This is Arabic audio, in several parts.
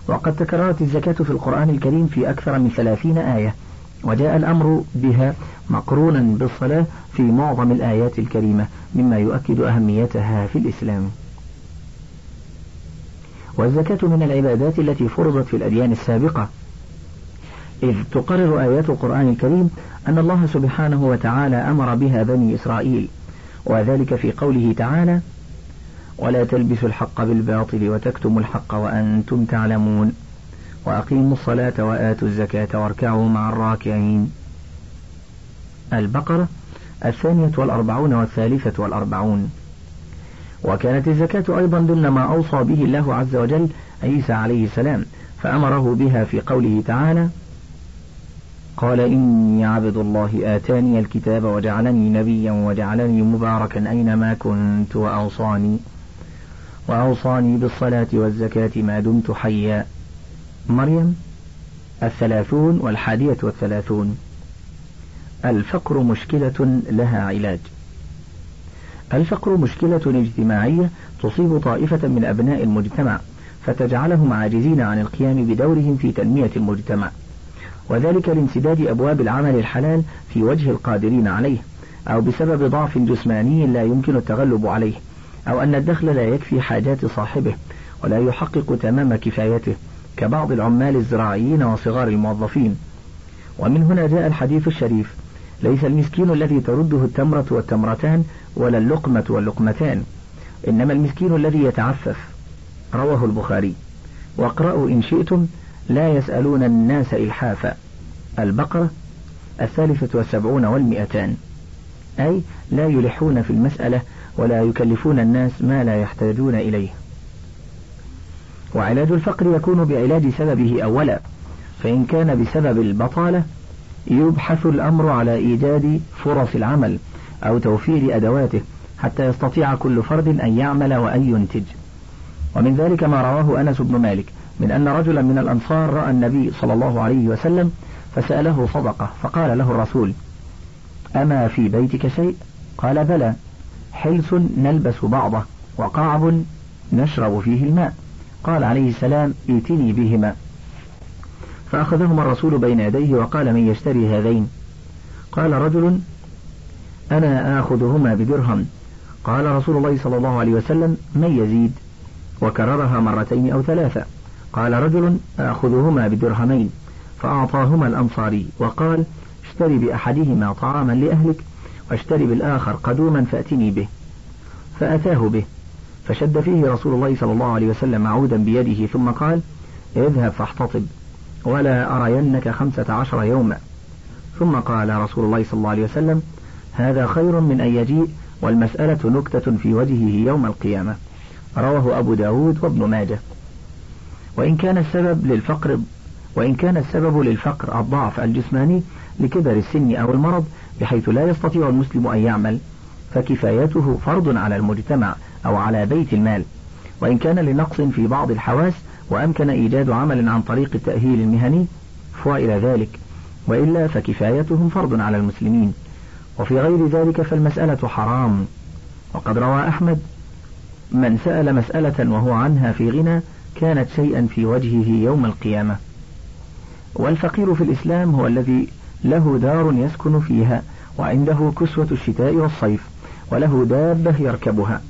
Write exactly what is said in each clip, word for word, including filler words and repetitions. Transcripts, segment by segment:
وقد تكررت الزكاة في القرآن الكريم في أكثر من ثلاثين آية، وجاء الأمر بها مقرونا بالصلاة في معظم الآيات الكريمة، مما يؤكد أهميتها في الإسلام. والزكاة من العبادات التي فرضت في الأديان السابقة، إذ تقرر آيات القرآن الكريم أن الله سبحانه وتعالى أمر بها بني إسرائيل، وذلك في قوله تعالى: ولا تلبسوا الحق بالباطل وتكتموا الحق وأنتم تعلمون وأقيموا الصلاة وآتوا الزكاة واركعوا مع الراكعين. البقرة الثانية والأربعون والثالثة والأربعون. وكانت الزكاة أيضا ضمن ما أوصى به الله عز وجل عيسى عليه السلام، فأمره بها في قوله تعالى: قال إني عبد الله آتاني الكتاب وجعلني نبيا وجعلني مباركا أينما كنت وأوصاني وأوصاني بالصلاة والزكاة ما دمت حيا. مريم الثلاثون والحادية والثلاثون. الفقر مشكلة لها علاج. الفقر مشكلة اجتماعية تصيب طائفة من أبناء المجتمع، فتجعلهم عاجزين عن القيام بدورهم في تنمية المجتمع، وذلك لانسداد أبواب العمل الحلال في وجه القادرين عليه، أو بسبب ضعف جسماني لا يمكن التغلب عليه، أو أن الدخل لا يكفي حاجات صاحبه ولا يحقق تمام كفايته، كبعض العمال الزراعيين وصغار الموظفين. ومن هنا جاء الحديث الشريف: ليس المسكين الذي ترده التمرة والتمرتان ولا اللقمة واللقمتان، إنما المسكين الذي يتعفف. رواه البخاري. واقرأوا إن شئتم: لا يسألون الناس إلحافا. البقرة الثالثة والسبعون والمئتان. أي لا يلحون في المسألة ولا يكلفون الناس ما لا يحتاجون إليه. وعلاج الفقر يكون بعلاج سببه أولا، فإن كان بسبب البطالة يبحث الأمر على إيجاد فرص العمل أو توفير أدواته حتى يستطيع كل فرد أن يعمل وأن ينتج. ومن ذلك ما رواه أنس بن مالك من أن رجلا من الأنصار رأى النبي صلى الله عليه وسلم فسأله صدقة، فقال له الرسول: أما في بيتك شيء؟ قال: بلى، حلس نلبس بعضه وقعب نشرب فيه الماء. قال عليه السلام: ائتني بهما. فأخذهما الرسول بين يديه وقال: من يشتري هذين؟ قال رجل: أنا آخذهما بدرهم. قال رسول الله صلى الله عليه وسلم: من يزيد؟ وكررها مرتين أو ثلاثة. قال رجل: آخذهما بدرهمين. فأعطاهما الأنصاري وقال: اشتري بأحدهما طعاما لأهلك واشتري بالآخر قدوما فأتني به. فأتاه به، فشد فيه رسول الله صلى الله عليه وسلم عودا بيده ثم قال: اذهب فاحتطب ولا أرينك خمسة عشر يوما. ثم قال رسول الله صلى الله عليه وسلم: هذا خير من أن يجيء والمسألة نكتة في وجهه يوم القيامة. رواه أبو داود وابن ماجه. وإن كان السبب للفقر وإن كان السبب للفقر الضعف الجسماني لكبر السن أو المرض بحيث لا يستطيع المسلم أن يعمل، فكفايته فرض على المجتمع أو على بيت المال. وإن كان لنقص في بعض الحواس وأمكن إيجاد عمل عن طريق التأهيل المهني فإلى ذلك، وإلا فكفايتهم فرض على المسلمين. وفي غير ذلك فالمسألة حرام. وقد روى أحمد: من سأل مسألة وهو عنها في غنى كانت شيئا في وجهه يوم القيامة. والفقير في الإسلام هو الذي له دار يسكن فيها وعنده كسوة الشتاء والصيف وله دابة يركبها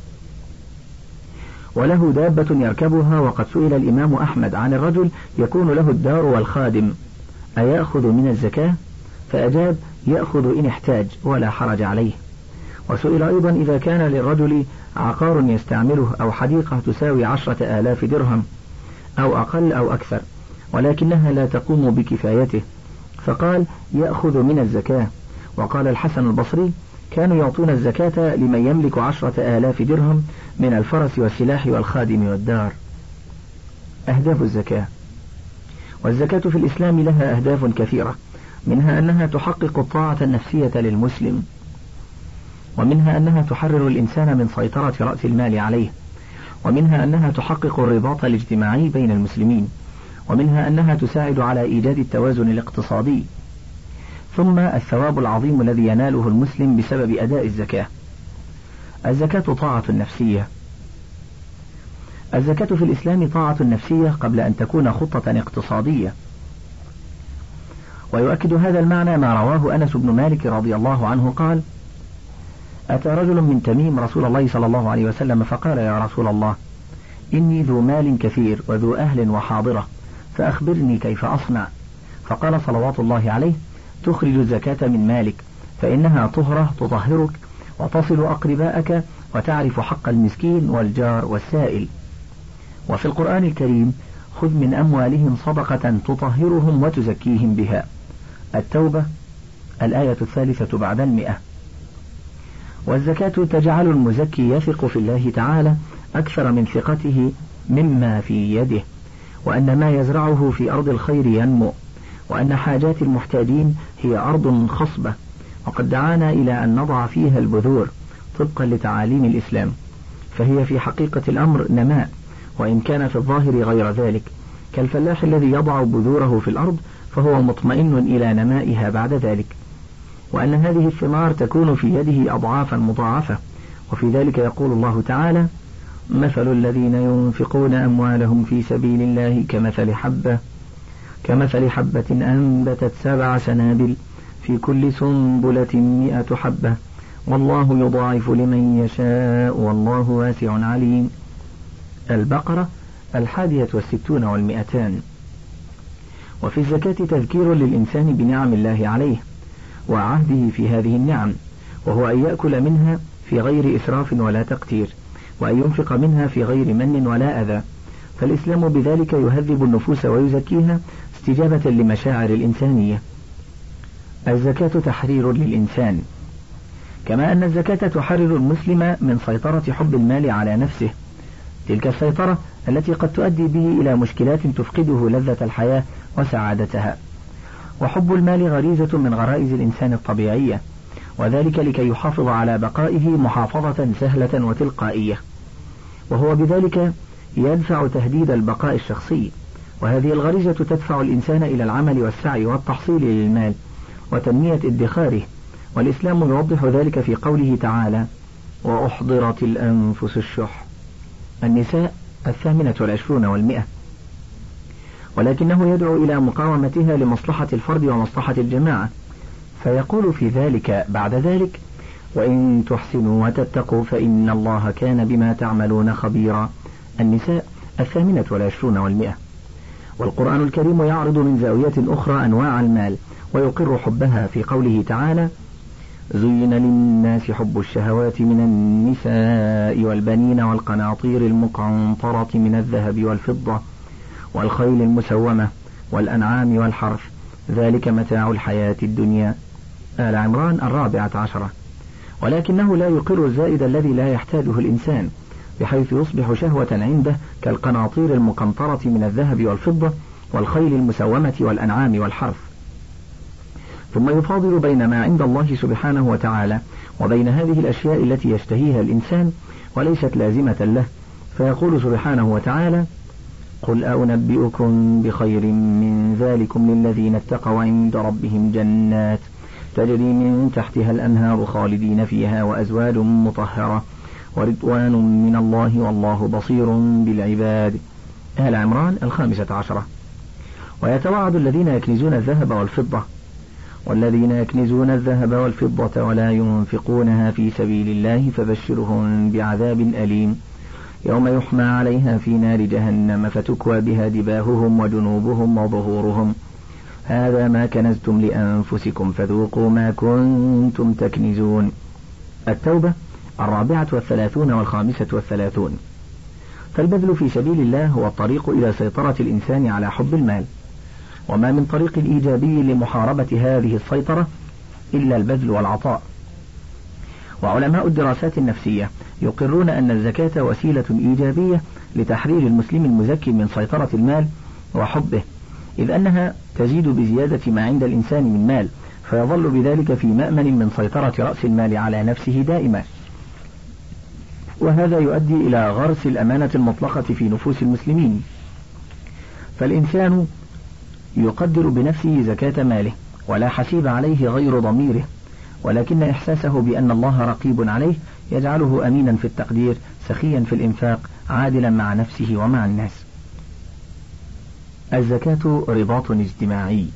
وله دابة يركبها وقد سئل الإمام أحمد عن الرجل يكون له الدار والخادم أيأخذ من الزكاة؟ فأجاب: يأخذ إن احتاج ولا حرج عليه. وسئل أيضا إذا كان للرجل عقار يستعمله أو حديقة تساوي عشرة آلاف درهم أو أقل أو أكثر ولكنها لا تقوم بكفايته، فقال: يأخذ من الزكاة. وقال الحسن البصري: كانوا يعطون الزكاة لمن يملك عشرة آلاف درهم من الفرس والسلاح والخادم والدار. أهداف الزكاة. والزكاة في الإسلام لها أهداف كثيرة، منها أنها تحقق الطاعة النفسية للمسلم، ومنها أنها تحرر الإنسان من سيطرة رأس المال عليه، ومنها أنها تحقق الرباط الاجتماعي بين المسلمين، ومنها أنها تساعد على إيجاد التوازن الاقتصادي. ثم الثواب العظيم الذي يناله المسلم بسبب أداء الزكاة. الزكاة طاعة نفسية. الزكاة في الإسلام طاعة نفسية قبل أن تكون خطة اقتصادية. ويؤكد هذا المعنى ما رواه أنس بن مالك رضي الله عنه قال: أتى رجل من تميم رسول الله صلى الله عليه وسلم فقال: يا رسول الله، إني ذو مال كثير وذو أهل وحاضرة، فأخبرني كيف أصنع؟ فقال صلوات الله عليه: تخرج الزكاة من مالك، فإنها طهرة تطهرك وتصل أقرباءك وتعرف حق المسكين والجار والسائل. وفي القرآن الكريم: خذ من أموالهم صدقة تطهرهم وتزكيهم بها. التوبة الآية الثالثة بعد المئة. والزكاة تجعل المزكي يثق في الله تعالى أكثر من ثقته مما في يده، وأن ما يزرعه في أرض الخير ينمو، وأن حاجات المحتاجين هي أرض خصبة، وقد دعانا إلى أن نضع فيها البذور طبقا لتعاليم الإسلام، فهي في حقيقة الأمر نماء، وإن كان في الظاهر غير ذلك، كالفلاح الذي يضع بذوره في الأرض فهو مطمئن إلى نمائها بعد ذلك، وأن هذه الثمار تكون في يده أضعافا مضاعفة. وفي ذلك يقول الله تعالى: مثل الذين ينفقون أموالهم في سبيل الله كمثل حبة كمثل حبة أنبتت سبع سنابل في كل سنبلة مئة حبة والله يضاعف لمن يشاء والله واسع عليم. البقرة الحادية والستون والمئتان. وفي الزكاة تذكير للإنسان بنعم الله عليه وعهده في هذه النعم، وهو أن يأكل منها في غير إسراف ولا تقتير، وأن ينفق منها في غير من ولا أذى، فالإسلام بذلك يهذب النفوس ويزكيها استجابة لمشاعر الإنسانية. الزكاة تحرير للإنسان، كما أن الزكاة تحرر المسلم من سيطرة حب المال على نفسه، تلك السيطرة التي قد تؤدي به إلى مشكلات تفقده لذة الحياة وسعادتها. وحب المال غريزة من غرائز الإنسان الطبيعية، وذلك لكي يحافظ على بقائه محافظة سهلة وتلقائية، وهو بذلك يدفع تهديد البقاء الشخصي، وهذه الغريزة تدفع الإنسان إلى العمل والسعي والتحصيل للمال وتنمية ادخاره. والإسلام يوضح ذلك في قوله تعالى: وأحضرت الأنفس الشح. النساء الثامنة والعشرون والمئة. ولكنه يدعو إلى مقاومتها لمصلحة الفرد ومصلحة الجماعة، فيقول في ذلك بعد ذلك: وإن تحسنوا وتتقوا فإن الله كان بما تعملون خبيرا. النساء الثامنة والعشرون والمئة. والقرآن الكريم يعرض من زاوية أخرى أنواع المال ويقر حبها في قوله تعالى: زين للناس حب الشهوات من النساء والبنين والقناطير المقنطرة من الذهب والفضة والخيل المسومة والأنعام والحرث ذلك متاع الحياة الدنيا. آل عمران الرابعة عشرة. ولكنه لا يقر الزائد الذي لا يحتاجه الإنسان، بحيث يصبح شهوة عنده كالقناطير المقنطرة من الذهب والفضة والخيل المسومة والأنعام والحرث. ثم يفاضل بين ما عند الله سبحانه وتعالى وبين هذه الأشياء التي يشتهيها الإنسان وليست لازمة له، فيقول سبحانه وتعالى: قل أنبئكم بخير من ذلكم للذين اتقوا عند ربهم جنات تجري من تحتها الأنهار خالدين فيها وأزواج مطهرة ورضوان من الله والله بصير بالعباد. آل عمران الخامسة عشرة. ويتوعد الذين يكنزون الذهب والفضة: والذين يكنزون الذهب والفضة ولا ينفقونها في سبيل الله فبشرهم بعذاب أليم يوم يحمى عليها في نار جهنم فتكوى بها جباههم وجنوبهم وظهورهم هذا ما كنزتم لأنفسكم فذوقوا ما كنتم تكنزون. التوبة الرابعة والثلاثون والخامسة والثلاثون. فالبذل في سبيل الله هو الطريق إلى سيطرة الإنسان على حب المال، وما من طريق إيجابي لمحاربة هذه السيطرة إلا البذل والعطاء. وعلماء الدراسات النفسية يقرون أن الزكاة وسيلة إيجابية لتحرير المسلم المزكي من سيطرة المال وحبه، إذ أنها تزيد بزيادة ما عند الإنسان من مال، فيظل بذلك في مأمن من سيطرة رأس المال على نفسه دائما، وهذا يؤدي إلى غرس الأمانة المطلقة في نفوس المسلمين. فالإنسان يقدر بنفسه زكاة ماله ولا حسيب عليه غير ضميره، ولكن إحساسه بأن الله رقيب عليه يجعله أمينا في التقدير سخيا في الإنفاق عادلا مع نفسه ومع الناس. الزكاة رباط اجتماعي.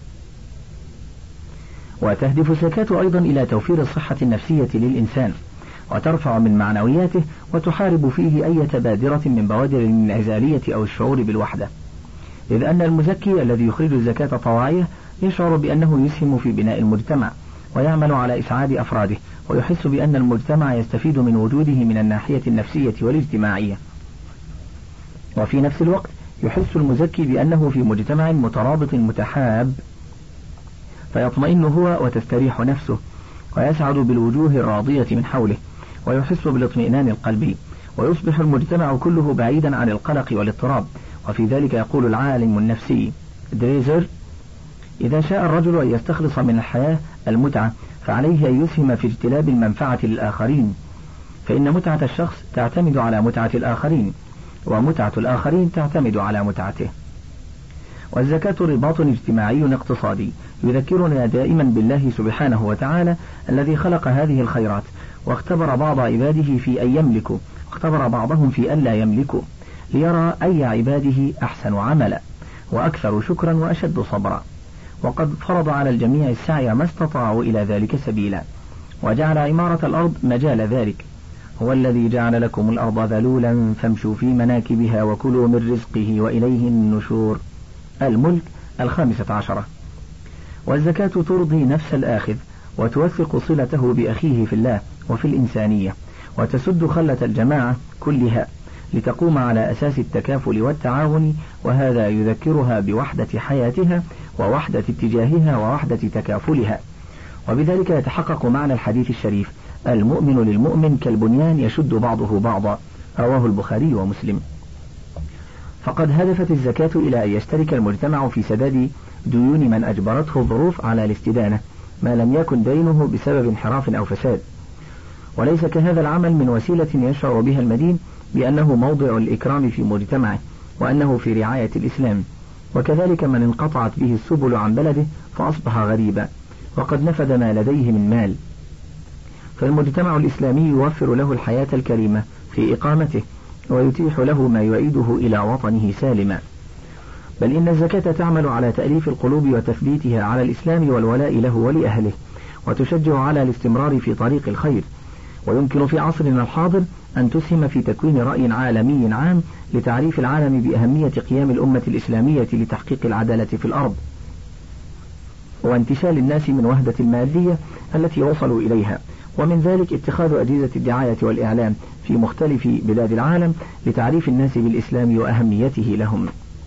وتهدف الزكاة أيضا إلى توفير الصحة النفسية للإنسان، وترفع من معنوياته، وتحارب فيه أي بادرة من بوادر الانعزالية أو الشعور بالوحدة، إذ أن المزكي الذي يخرج الزكاة طواعية يشعر بأنه يسهم في بناء المجتمع، ويعمل على إسعاد أفراده، ويحس بأن المجتمع يستفيد من وجوده من الناحية النفسية والاجتماعية. وفي نفس الوقت يحس المزكي بأنه في مجتمع مترابط متحاب، فيطمئن هو وتستريح نفسه، ويسعد بالوجوه الراضية من حوله، ويحس بالاطمئنان القلبي، ويصبح المجتمع كله بعيدا عن القلق والاضطراب. وفي ذلك يقول العالم النفسي دريزر: إذا شاء الرجل أن يستخلص من الحياة المتعة، فعليه أن يسهم في اجتلاب المنفعة للآخرين، فإن متعة الشخص تعتمد على متعة الآخرين، ومتعة الآخرين تعتمد على متعته. والزكاة رباط اجتماعي اقتصادي يذكرنا دائما بالله سبحانه وتعالى الذي خلق هذه الخيرات، واختبر بعض عباده في أن يملكوا، واختبر بعضهم في أن لا يملكوا، ليرى أي عباده أحسن عملا وأكثر شكرا وأشد صبرا. وقد فرض على الجميع السعي ما استطاعوا إلى ذلك سبيلا، وجعل عمارة الأرض مجال ذلك. هو الذي جعل لكم الأرض ذلولا فامشوا في مناكبها وكلوا من رزقه وإليه النشور. الملك الخامسة عشرة. والزكاة ترضي نفس الآخذ، وتوثق صلته بأخيه في الله وفي الإنسانية، وتسد خلة الجماعة كلها لتقوم على أساس التكافل والتعاون، وهذا يذكرها بوحدة حياتها ووحدة اتجاهها ووحدة تكافلها. وبذلك يتحقق معنى الحديث الشريف: المؤمن للمؤمن كالبنيان يشد بعضه بعضا، رواه البخاري ومسلم. فقد هدفت الزكاة إلى أن يشترك المجتمع في سداد ديون من أجبرته الظروف على الاستدانة، ما لم يكن دينه بسبب انحراف أو فساد. وليس كهذا العمل من وسيلة يشعر بها المدين بأنه موضع الإكرام في مجتمعه، وأنه في رعاية الإسلام. وكذلك من انقطعت به السبل عن بلده فأصبح غريبا، وقد نفد ما لديه من مال. فالمجتمع الإسلامي يوفر له الحياة الكريمة في إقامته، ويتيح له ما يعيده إلى وطنه سالما. بل إن الزكاة تعمل على تأليف القلوب وتثبيتها على الإسلام والولاء له ولأهله، وتشجع على الاستمرار في طريق الخير. ويمكن في عصرنا الحاضر أن تسهم في تكوين رأي عالمي عام لتعريف العالم بأهمية قيام الأمة الإسلامية لتحقيق العدالة في الأرض، وانتشال الناس من وهدة المادية التي وصلوا إليها. ومن ذلك اتخاذ أجهزة الدعاية والإعلام في مختلف بلاد العالم لتعريف الناس بالإسلام وأهميته لهم.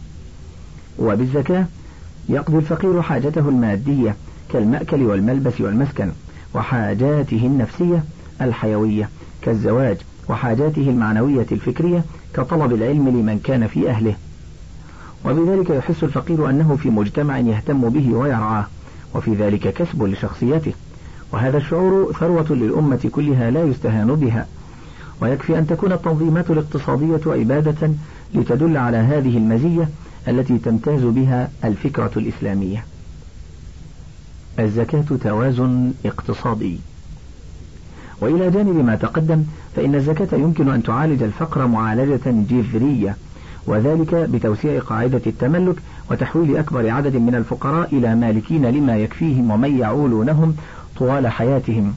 وبالزكاة يقضي الفقير حاجته المادية كالمأكل والملبس والمسكن، وحاجاته النفسية الحيوية كالزواج، وحاجاته المعنوية الفكرية كطلب العلم لمن كان في أهله. وبذلك يحس الفقير أنه في مجتمع يهتم به ويرعاه، وفي ذلك كسب لشخصيته. وهذا الشعور ثروة للأمة كلها لا يستهان بها. ويكفي أن تكون التنظيمات الاقتصادية عبادة لتدل على هذه المزية التي تمتاز بها الفكرة الإسلامية. الزكاة توازن اقتصادي. وإلى جانب ما تقدم، فإن الزكاة يمكن أن تعالج الفقر معالجة جذرية، وذلك بتوسيع قاعدة التملك وتحويل أكبر عدد من الفقراء إلى مالكين لما يكفيهم ومن يعولونهم طوال حياتهم.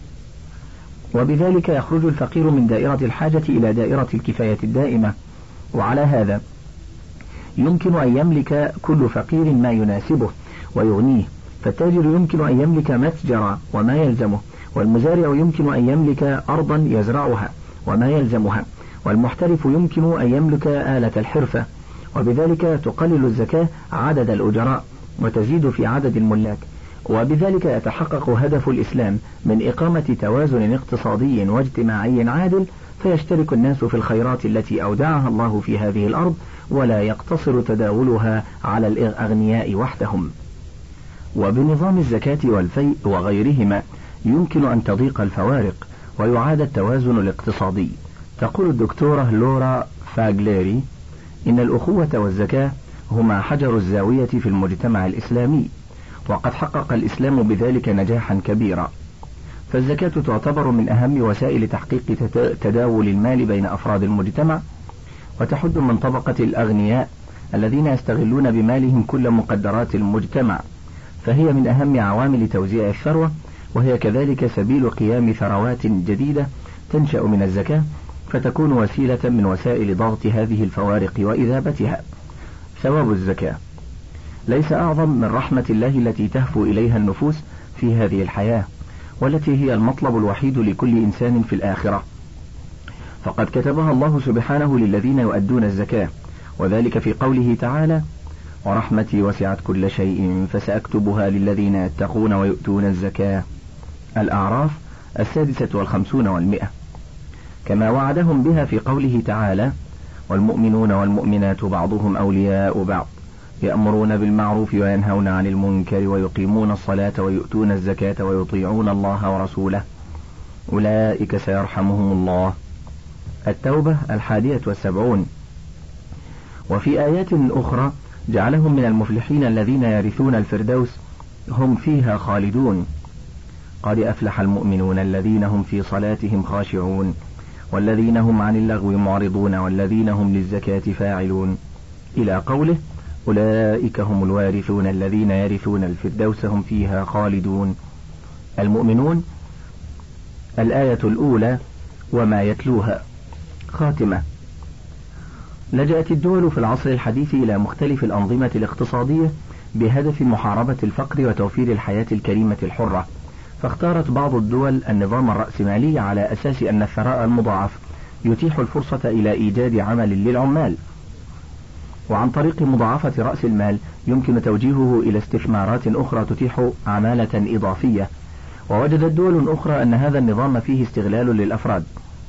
وبذلك يخرج الفقير من دائرة الحاجة إلى دائرة الكفاية الدائمة. وعلى هذا يمكن أن يملك كل فقير ما يناسبه ويغنيه، فالتاجر يمكن أن يملك متجر وما يلزمه، والمزارع يمكن أن يملك أرضا يزرعها وما يلزمها، والمحترف يمكن أن يملك آلة الحرفة. وبذلك تقلل الزكاة عدد الأجراء وتزيد في عدد الملاك. وبذلك يتحقق هدف الإسلام من إقامة توازن اقتصادي واجتماعي عادل، فيشترك الناس في الخيرات التي أودعها الله في هذه الأرض، ولا يقتصر تداولها على الأغنياء وحدهم. وبنظام الزكاة والفيء وغيرهما يمكن أن تضيق الفوارق ويعاد التوازن الاقتصادي. تقول الدكتورة لورا فاغليري: إن الأخوة والزكاة هما حجر الزاوية في المجتمع الإسلامي، وقد حقق الإسلام بذلك نجاحا كبيرا. فالزكاة تعتبر من أهم وسائل تحقيق تداول المال بين أفراد المجتمع، وتحد من طبقة الأغنياء الذين يستغلون بمالهم كل مقدرات المجتمع، فهي من أهم عوامل توزيع الثروة، وهي كذلك سبيل قيام ثروات جديدة تنشأ من الزكاة، فتكون وسيلة من وسائل ضغط هذه الفوارق وإذابتها. ثواب الزكاة ليس أعظم من رحمة الله التي تهفو إليها النفوس في هذه الحياة، والتي هي المطلب الوحيد لكل إنسان في الآخرة، فقد كتبها الله سبحانه للذين يؤدون الزكاة، وذلك في قوله تعالى: ورحمتي وسعت كل شيء فسأكتبها للذين يتقون ويؤتون الزكاة. الأعراف السادسة والخمسون والمئة. كما وعدهم بها في قوله تعالى: والمؤمنون والمؤمنات بعضهم أولياء بعض يأمرون بالمعروف وينهون عن المنكر ويقيمون الصلاة ويؤتون الزكاة ويطيعون الله ورسوله أولئك سيرحمهم الله. التوبة الحادية والسبعون. وفي آيات أخرى جعلهم من المفلحين الذين يرثون الفردوس هم فيها خالدون. قد أفلح المؤمنون الذين هم في صلاتهم خاشعون والذين هم عن اللغو معرضون والذين هم للزكاة فاعلون، إلى قوله: أولئك هم الوارثون الذين يرثون الفردوس هم فيها خالدون. المؤمنون الآية الأولى وما يتلوها. خاتمة. لجأت الدول في العصر الحديث إلى مختلف الأنظمة الاقتصادية بهدف محاربة الفقر وتوفير الحياة الكريمة الحرة، فاختارت بعض الدول النظام الرأسمالي على أساس أن الثراء المضاعف يتيح الفرصة إلى إيجاد عمل للعمال، وعن طريق مضاعفة رأس المال يمكن توجيهه إلى استثمارات أخرى تتيح عمالة إضافية. ووجدت دول أخرى أن هذا النظام فيه استغلال للأفراد،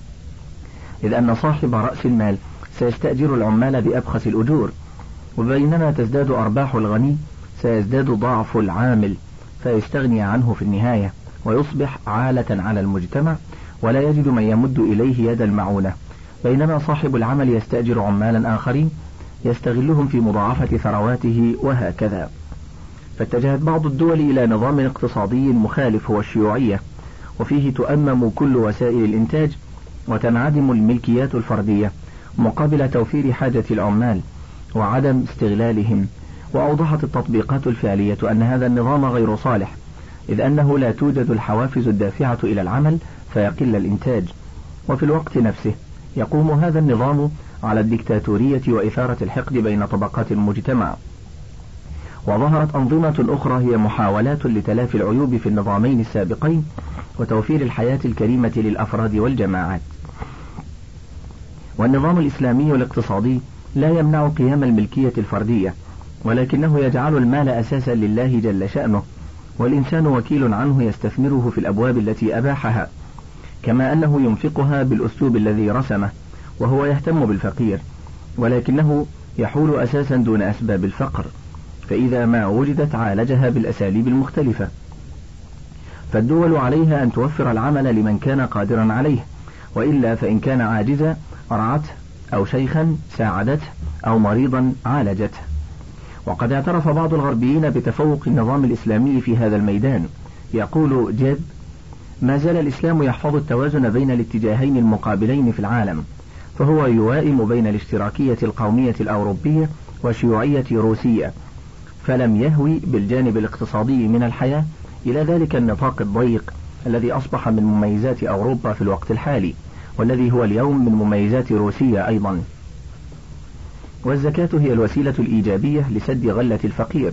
إذ أن صاحب رأس المال سيستأجر العمال بأبخس الأجور، وبينما تزداد أرباح الغني سيزداد ضعف العامل فيستغني عنه في النهاية ويصبح عالة على المجتمع ولا يجد من يمد إليه يد المعونة، بينما صاحب العمل يستأجر عمالا آخرين يستغلهم في مضاعفة ثرواته، وهكذا. فاتجهت بعض الدول إلى نظام اقتصادي مخالف هو الشيوعية، وفيه تؤمم كل وسائل الإنتاج وتنعدم الملكيات الفردية مقابل توفير حاجة العمال وعدم استغلالهم. وأوضحت التطبيقات الفعلية أن هذا النظام غير صالح، إذ أنه لا توجد الحوافز الدافعة إلى العمل فيقل الإنتاج، وفي الوقت نفسه يقوم هذا النظام على الديكتاتورية وإثارة الحقد بين طبقات المجتمع. وظهرت أنظمة أخرى هي محاولات لتلافي العيوب في النظامين السابقين وتوفير الحياة الكريمة للأفراد والجماعات. والنظام الإسلامي الاقتصادي لا يمنع قيام الملكية الفردية، ولكنه يجعل المال أساسا لله جل شأنه، والإنسان وكيل عنه يستثمره في الأبواب التي أباحها، كما أنه ينفقها بالأسلوب الذي رسمه، وهو يهتم بالفقير، ولكنه يحول أساسا دون أسباب الفقر، فإذا ما وجدت عالجها بالأساليب المختلفة. فالدول عليها أن توفر العمل لمن كان قادرا عليه، وإلا فإن كان عاجزا رعته، أو شيخا ساعدته، أو مريضا عالجته. وقد اعترف بعض الغربيين بتفوق النظام الإسلامي في هذا الميدان. يقول جيب: ما زال الإسلام يحفظ التوازن بين الاتجاهين المقابلين في العالم، فهو يوائم بين الاشتراكية القومية الأوروبية وشيوعية روسية، فلم يهوي بالجانب الاقتصادي من الحياة إلى ذلك النطاق الضيق الذي أصبح من مميزات أوروبا في الوقت الحالي، والذي هو اليوم من مميزات روسيا أيضا. والزكاة هي الوسيلة الإيجابية لسد غلة الفقير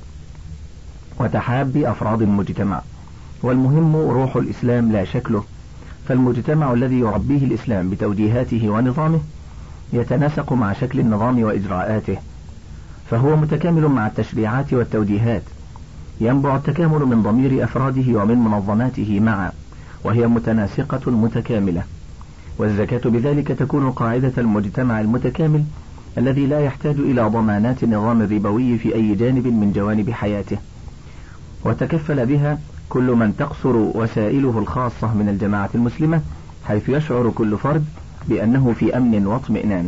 وتحاب أفراد المجتمع، والمهم روح الإسلام لا شكله، فالمجتمع الذي يربيه الإسلام بتوجيهاته ونظامه يتناسق مع شكل النظام وإجراءاته، فهو متكامل مع التشريعات والتوجيهات، ينبع التكامل من ضمير أفراده ومن منظماته معا، وهي متناسقة متكاملة. والزكاة بذلك تكون قاعدة المجتمع المتكامل الذي لا يحتاج إلى ضمانات النظام الربوي في أي جانب من جوانب حياته، وتكفل بها كل من تقصر وسائله الخاصة من الجماعة المسلمة، حيث يشعر كل فرد بأنه في أمن واطمئنان.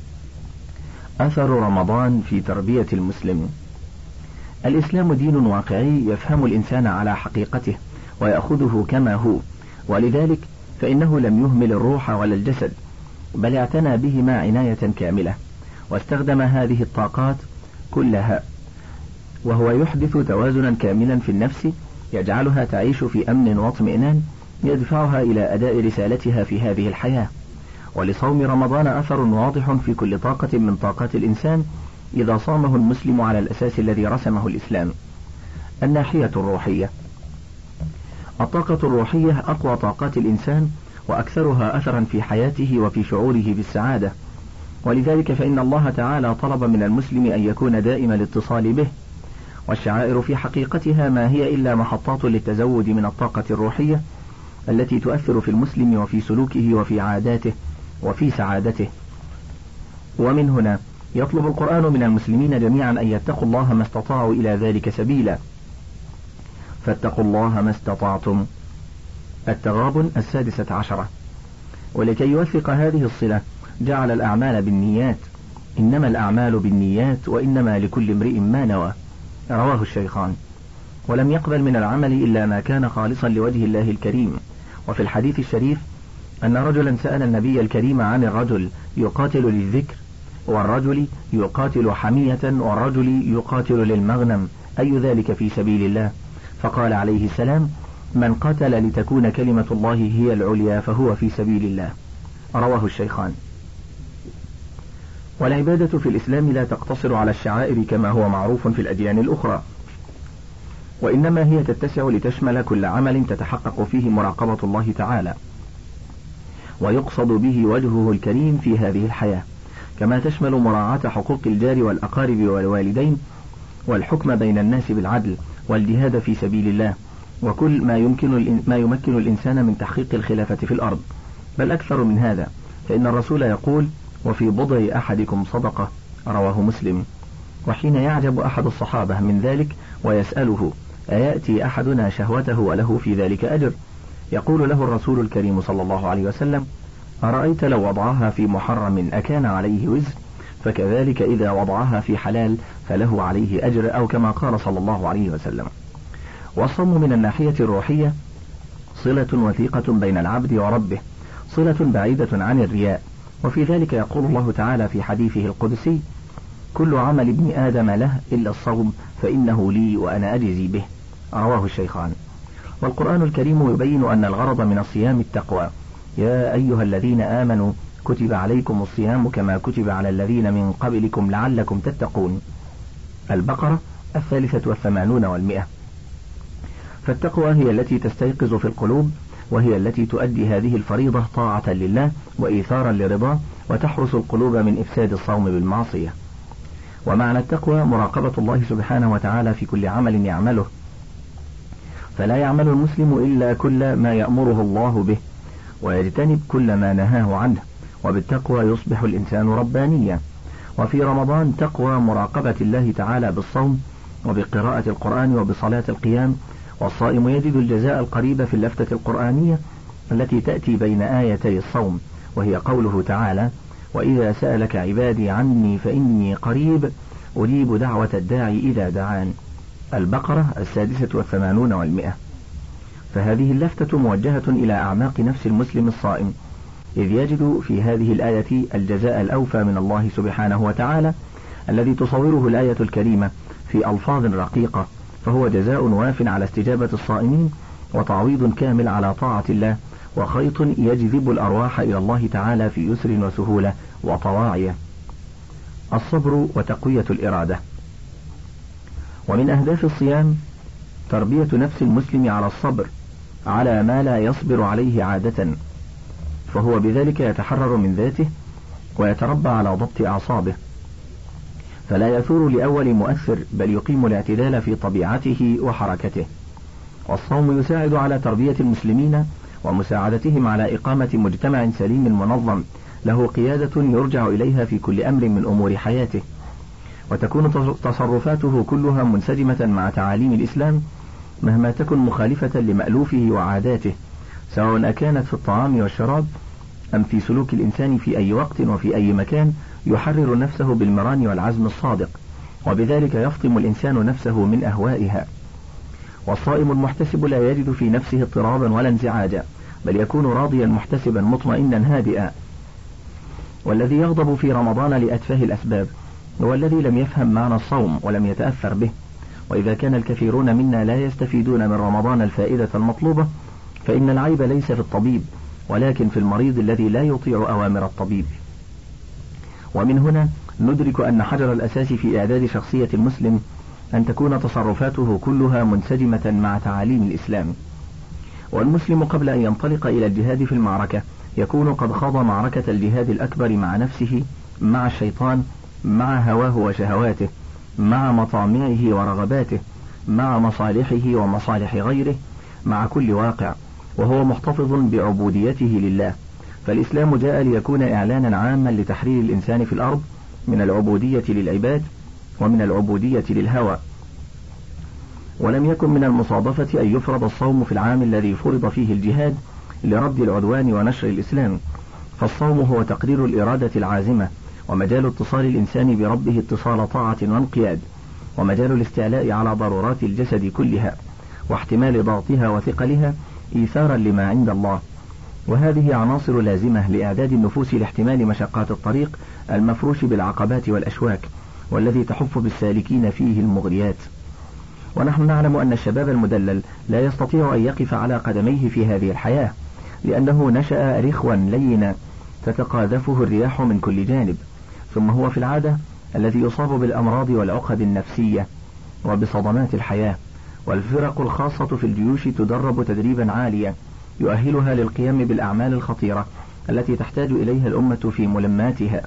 أثر رمضان في تربية المسلم. الإسلام دين واقعي يفهم الإنسان على حقيقته ويأخذه كما هو، ولذلك فإنه لم يهمل الروح ولا الجسد، بل اعتنى بهما عناية كاملة، واستخدم هذه الطاقات كلها، وهو يحدث توازنا كاملا في النفس يجعلها تعيش في أمن واطمئنان يدفعها إلى أداء رسالتها في هذه الحياة. ولصوم رمضان أثر واضح في كل طاقة من طاقات الإنسان إذا صامه المسلم على الأساس الذي رسمه الإسلام. الناحية الروحية. الطاقة الروحية أقوى طاقات الإنسان وأكثرها أثرا في حياته وفي شعوره بالسعادة، ولذلك فإن الله تعالى طلب من المسلم أن يكون دائم الاتصال به. والشعائر في حقيقتها ما هي إلا محطات للتزود من الطاقة الروحية التي تؤثر في المسلم وفي سلوكه وفي عاداته وفي سعادته. ومن هنا يطلب القرآن من المسلمين جميعا أن يتقوا الله ما استطاعوا إلى ذلك سبيلا، فاتقوا الله ما استطعتم. التغابن السادسة عشرة. ولكي يوثق هذه الصلة جعل الأعمال بالنيات، إنما الأعمال بالنيات وإنما لكل امرئ ما نوى، رواه الشيخان. ولم يقبل من العمل إلا ما كان خالصا لوجه الله الكريم. وفي الحديث الشريف أن رجلا سأل النبي الكريم عن الرجل يقاتل للذكر، والرجل يقاتل حمية، والرجل يقاتل للمغنم، أي ذلك في سبيل الله؟ فقال عليه السلام: من قتل لتكون كلمة الله هي العليا فهو في سبيل الله، رواه الشيخان. والعبادة في الإسلام لا تقتصر على الشعائر كما هو معروف في الأديان الأخرى، وإنما هي تتسع لتشمل كل عمل تتحقق فيه مراقبة الله تعالى ويقصد به وجهه الكريم في هذه الحياة، كما تشمل مراعاة حقوق الجار والأقارب والوالدين، والحكم بين الناس بالعدل، والجهاد في سبيل الله، وكل ما يمكن ما يمكن الإنسان من تحقيق الخلافة في الأرض، بل أكثر من هذا، فإن الرسول يقول: وفي بضع أحدكم صدقة، رواه مسلم. وحين يعجب أحد الصحابة من ذلك ويسأله: أيأتي أحدنا شهوته وله في ذلك أجر؟ يقول له الرسول الكريم صلى الله عليه وسلم: أرأيت لو وضعها في محرم أكان عليه وزر؟ فكذلك إذا وضعها في حلال فله عليه أجر، أو كما قال صلى الله عليه وسلم. والصوم من الناحية الروحية صلة وثيقة بين العبد وربه، صلة بعيدة عن الرياء. وفي ذلك يقول الله تعالى في حديثه القدسي: كل عمل ابن آدم له إلا الصوم فإنه لي وأنا أجزي به، رواه الشيخان. والقرآن الكريم يبين أن الغرض من الصيام التقوى: يا أيها الذين آمنوا كتب عليكم الصيام كما كتب على الذين من قبلكم لعلكم تتقون. البقرة الثالثة والثمانون والمئة. فالتقوى هي التي تستيقظ في القلوب، وهي التي تؤدي هذه الفريضة طاعة لله وإيثارا لرضاه، وتحرس القلوب من إفساد الصوم بالمعصية. ومعنى التقوى مراقبة الله سبحانه وتعالى في كل عمل يعمله، فلا يعمل المسلم إلا كل ما يأمره الله به، ويجتنب كل ما نهاه عنه، وبالتقوى يصبح الإنسان ربانيا. وفي رمضان تقوى مراقبة الله تعالى بالصوم وبقراءة القرآن وبصلاة القيام، والصائم يجد الجزاء القريب في اللفتة القرآنية التي تأتي بين آيتي الصوم، وهي قوله تعالى: وإذا سألك عبادي عني فإني قريب أجيب دعوة الداعي إذا دعان. البقرة السادسة والثمانون والمئة. فهذه اللفتة موجهة إلى أعماق نفس المسلم الصائم، إذ يجد في هذه الآية الجزاء الأوفى من الله سبحانه وتعالى الذي تصوره الآية الكريمة في ألفاظ رقيقة، فهو جزاء واف على استجابة الصائمين، وتعويض كامل على طاعة الله، وخيط يجذب الأرواح إلى الله تعالى في يسر وسهولة وطواعية. الصبر وتقوية الإرادة. ومن أهداف الصيام تربية نفس المسلم على الصبر على ما لا يصبر عليه عادة، فهو بذلك يتحرر من ذاته ويتربى على ضبط أعصابه، فلا يثور لأول مؤثر، بل يقيم الاعتدال في طبيعته وحركته. والصوم يساعد على تربية المسلمين ومساعدتهم على إقامة مجتمع سليم منظم له قيادة يرجع إليها في كل أمر من أمور حياته، وتكون تصرفاته كلها منسجمة مع تعاليم الإسلام مهما تكن مخالفة لمألوفه وعاداته، سواء أكانت في الطعام والشراب أم في سلوك الإنسان في أي وقت وفي أي مكان. يحرر نفسه بالمران والعزم الصادق، وبذلك يفطم الإنسان نفسه من أهوائها. والصائم المحتسب لا يجد في نفسه اضطرابا ولا انزعاجا، بل يكون راضيا محتسبا مطمئنا هادئا. والذي يغضب في رمضان لأتفه الأسباب هو الذي لم يفهم معنى الصوم ولم يتأثر به. وإذا كان الكثيرون منا لا يستفيدون من رمضان الفائدة المطلوبة فإن العيب ليس في الطبيب ولكن في المريض الذي لا يطيع أوامر الطبيب. ومن هنا ندرك أن حجر الأساس في إعداد شخصية المسلم أن تكون تصرفاته كلها منسجمة مع تعاليم الإسلام. والمسلم قبل أن ينطلق إلى الجهاد في المعركة يكون قد خاض معركة الجهاد الأكبر مع نفسه، مع الشيطان، مع هواه وشهواته، مع مطامعه ورغباته، مع مصالحه ومصالح غيره، مع كل واقع، وهو محتفظ بعبوديته لله. فالإسلام جاء ليكون إعلانا عاما لتحرير الإنسان في الأرض من العبودية للعباد ومن العبودية للهوى. ولم يكن من المصادفة أن يفرض الصوم في العام الذي فرض فيه الجهاد لرد العدوان ونشر الإسلام، فالصوم هو تقرير الإرادة العازمة ومجال اتصال الإنسان بربه اتصال طاعة وانقياد، ومجال الاستعلاء على ضرورات الجسد كلها واحتمال ضغطها وثقلها إيثارا لما عند الله. وهذه عناصر لازمة لإعداد النفوس لاحتمال مشقات الطريق المفروش بالعقبات والأشواك والذي تحف بالسالكين فيه المغريات. ونحن نعلم أن الشباب المدلل لا يستطيع أن يقف على قدميه في هذه الحياة، لأنه نشأ رخوا لينا تتقاذفه الرياح من كل جانب، ثم هو في العادة الذي يصاب بالأمراض والعقد النفسية وبصدمات الحياة. والفرق الخاصة في الجيوش تدرب تدريبا عاليا يؤهلها للقيام بالأعمال الخطيرة التي تحتاج إليها الأمة في ملماتها.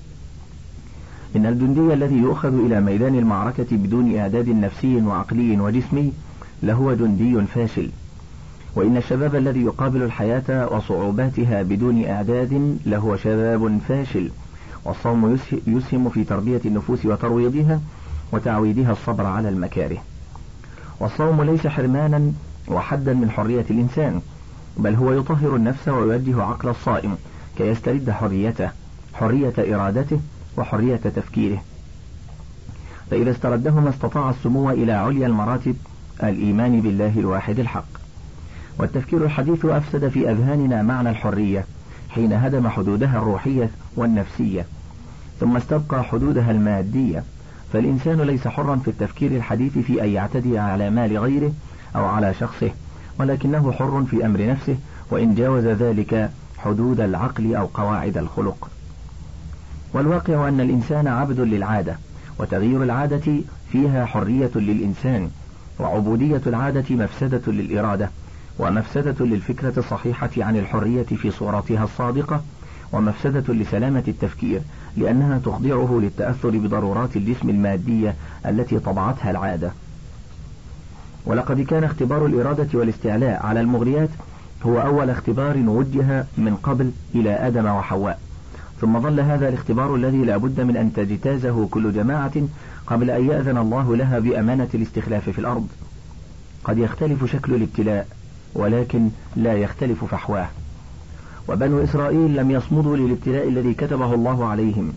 إن الجندي الذي يؤخذ إلى ميدان المعركة بدون إعداد نفسي وعقلي وجسمي لهو جندي فاشل، وإن الشباب الذي يقابل الحياة وصعوباتها بدون إعداد لهو شباب فاشل. والصوم يسهم في تربية النفوس وترويضها وتعويدها الصبر على المكاره. والصوم ليس حرمانا وحدا من حرية الإنسان، بل هو يطهر النفس ويوجه عقل الصائم كي يسترد حريته، حرية إرادته وحرية تفكيره، فإذا استردهما استطاع السمو إلى عليا المراتب الإيمان بالله الواحد الحق. والتفكير الحديث أفسد في أذهاننا معنى الحرية حين هدم حدودها الروحية والنفسية ثم استبقى حدودها المادية. فالإنسان ليس حرا في التفكير الحديث في أن يعتدي على مال غيره أو على شخصه، ولكنه حر في أمر نفسه وإن جاوز ذلك حدود العقل أو قواعد الخلق. والواقع أن الإنسان عبد للعادة، وتغيير العادة فيها حرية للإنسان، وعبودية العادة مفسدة للإرادة، ومفسدة للفكرة الصحيحة عن الحرية في صورتها الصادقة، ومفسدة لسلامة التفكير لأنها تخضعه للتأثر بضرورات الجسم المادية التي طبعتها العادة. ولقد كان اختبار الإرادة والاستعلاء على المغريات هو أول اختبار وجه من قبل إلى آدم وحواء، ثم ظل هذا الاختبار الذي لا بد من أن تجتازه كل جماعة قبل أن يأذن الله لها بأمانة الاستخلاف في الأرض. قد يختلف شكل الابتلاء ولكن لا يختلف فحواه. وبنو إسرائيل لم يصمدوا للابتلاء الذي كتبه الله عليهم،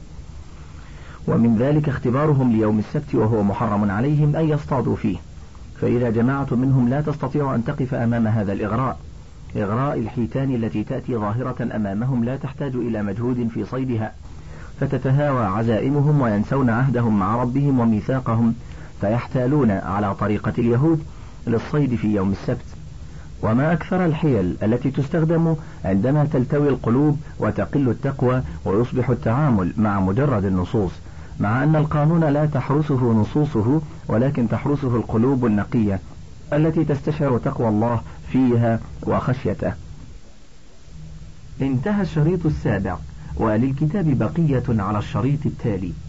ومن ذلك اختبارهم ليوم السبت وهو محرم عليهم أن يصطادوا فيه. فإذا جماعة منهم لا تستطيع أن تقف أمام هذا الإغراء، إغراء الحيتان التي تأتي ظاهرة أمامهم لا تحتاج إلى مجهود في صيدها، فتتهاوى عزائمهم وينسون عهدهم مع ربهم وميثاقهم، فيحتالون على طريقة اليهود للصيد في يوم السبت. وما أكثر الحيل التي تستخدم عندما تلتوي القلوب وتقل التقوى ويصبح التعامل مع مجرد النصوص، مع أن القانون لا تحرسه نصوصه ولكن تحرسه القلوب النقية التي تستشعر تقوى الله فيها وخشيته. انتهى الشريط السابع، وللكتاب بقية على الشريط التالي.